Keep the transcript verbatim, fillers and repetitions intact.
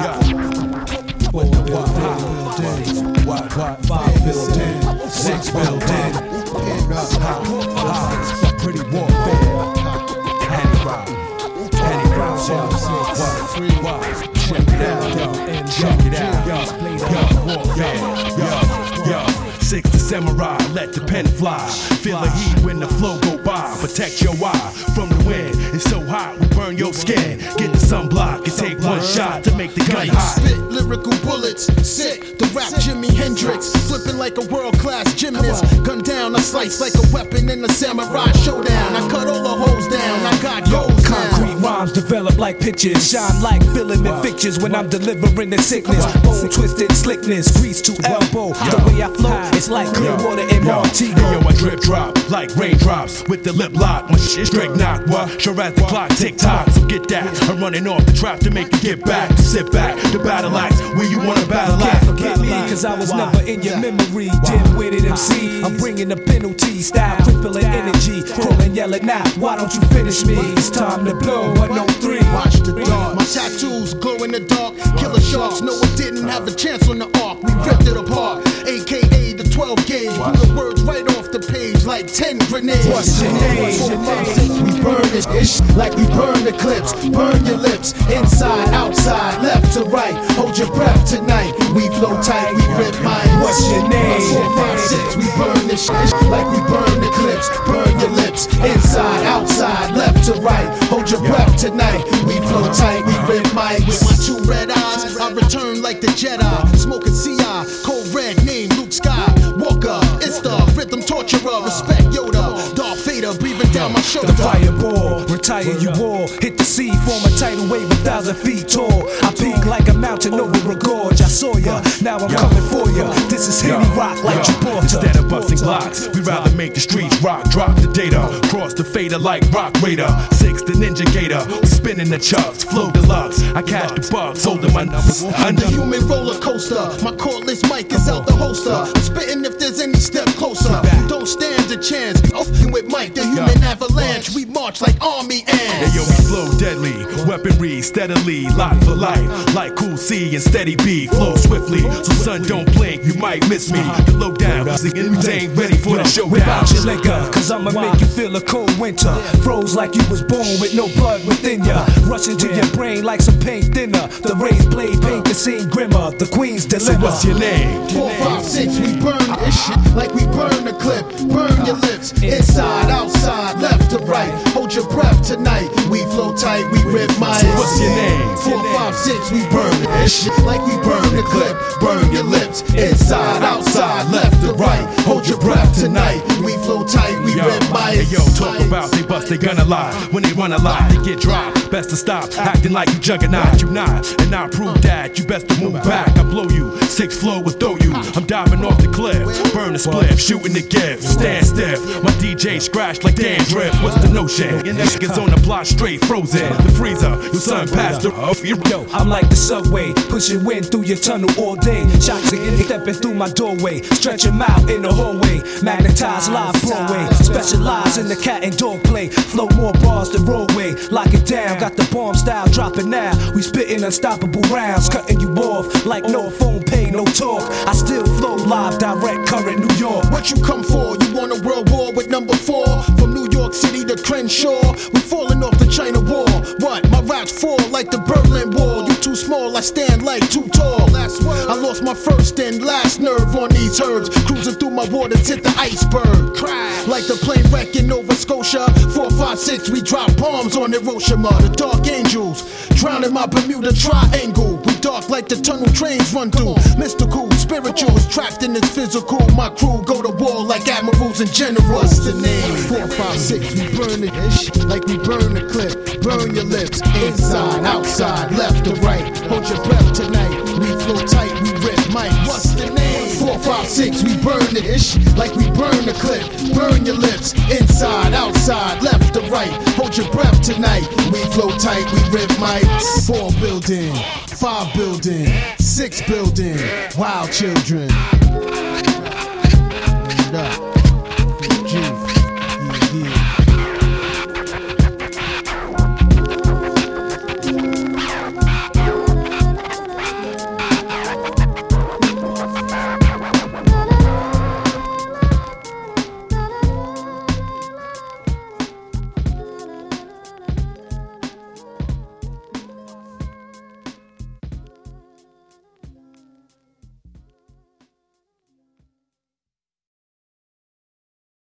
Four buildings, what, what, five buildings, six buildings, pretty warfare, handy rock, handy rock, what, what, check it out, yo, check it out, yo, yo, warfare, yo, yo. Six to samurai, let the pen fly. Feel the heat when the flow go by. Protect your eye from the wind. It's so hot, we burn your skin. Get the sunblock and take one shot to make the gun hot. Spit lyrical bullets, sick. The rap Jimi Hendrix, flipping like a world-class gymnast. Gun down, I slice like a weapon in a samurai showdown. I cut all the hoes down, I got gold. Concrete rhymes develop like pictures, shine like filament fixtures when I'm delivering the sickness. Bold, twisted slickness, grease to elbow. The way I flow, it's like clear water in Montego. Yo, I drip drop like raindrops with the lip lock. My shit straight knock, what? Sure as the clock tick tock. So get that. I'm running off the trap to make you get back. Sit back, the battle axe where you wanna battle at. Can't forget me, cause I was never in your memory. Dim-witted M C, I'm bringing the penalty. Style, crippling energy. Crawling, yelling now, why don't you finish me? It's time to blow one oh three. Watch the dark, my tattoos glow in the dark. Killer sharks, no one didn't have a chance on the arc. We ripped it apart, A K A the twelve gauge. Blew the words right off the page like ten grenades. What's your name? Four, five, six, we burn this ish like we burn the clips. Burn your lips, inside, outside, left to right. Hold your breath tonight. We flow tight, we rip minds. What's your name? Four, five, six, we burn this ish like we burn the clips. Burn your lips, inside, outside, left to right. Hold your breath tonight. We flow tight, we rip minds. With my two red eyes, I return like the Jedi. Smoking C I, cold red name Luke Skywalker. It's the rhythm torturer. Respect Yoda, Darth Vader breathing down my shoulder. The fireball, retire you all. Hit the sea, form a tidal wave a thousand feet tall. I peak like a mountain over a gorge. I saw ya, now I'm coming for ya. This is Henny Rock like Gibraltar. Instead of busting glocks, we rather make the streets rock. Drop the data, cross the fader like Rock Raider. Six the Ninja Gator, we spinning the chucks. Flow deluxe, I catch the bugs, holding my numbers under. The human roller coaster, my cordless mic is out the holster. I'm spitting if there's any step closer. Don't stand a chance. Open with Mike, the human avalanche. We march like army ants. Hey yo, we flow deadly, weaponry steadily, lock for life, like Cool C and Steady B. Flow swiftly, so son don't blink, you might miss me. The low down, singing, we ain't ready for the showdown. Whip out your liquor, cause I'ma make you feel a cold winter. Froze like you was born with no blood within ya. Rush into your brain like some paint thinner. The raised blade paint the scene grimmer. The queens deliver. So what's your name? Four, five, six, we burn this shit like we burn the clip. Burn your lips, inside, outside, left to right. Hold your breath tonight. We flow tight, we rip minds. So what's your name? Four, five, six, we burn this shit like we burn the clip. Burn your lips, inside, outside, left to right. Hold your breath tonight. We flow tight, we Yo, rip minds. hey yo, talk about they bust, they gonna lie. When they run a lie, they get dropped. Best to stop acting like you juggernaut, you not. And I prove that you best to move back. I blow you, six flow will throw you. I'm diving off the cliff, burn a spliff, shooting the gift. Stand stiff, my D J scratched like dandruff. What's the notion? Your niggas on the block straight frozen. The freezer, your son passed the off. Yo, I'm like the subway, pushing wind through your tunnel all day. Shots again, stepping through my doorway, stretch 'em out in the hallway. Magnetized live Broadway, specialize in the cat and dog play. Flow more bars than roadway, lock it down. Got the bomb style dropping now. We spitting unstoppable rounds, cutting you off like no phone pay, no talk. I still flow live, direct, current New York. What you come for? You want a world war with number four? From New York City to Crenshaw, we falling off the China Wall. What? My raps fall like the Berlin Wall. You too small, I stand like too tall. I lost my first and last nerve on these herbs. Cruising through my waters, hit the iceberg. Like the plane wreck in Nova Scotia. Four, five, six, we drop bombs on Hiroshima. The Dark Angels drowning my Bermuda Triangle. We dark like the tunnel trains run through. Mystical, spirituals trapped in this physical. My crew go to war like admirals and generals. What's the name? Four, five, six, we burn it ish like we burn the clip. Burn your lips, inside, outside, left to right. Hold your breath tonight. We flow tight, we rip mic. What's the name? Four, five, six, we burn it ish like we burn the clip. Burn your lips, inside, outside, left to right. Hold your breath tonight. We flow tight, we rip mics. Four building, five building, six building, wild children. And, uh,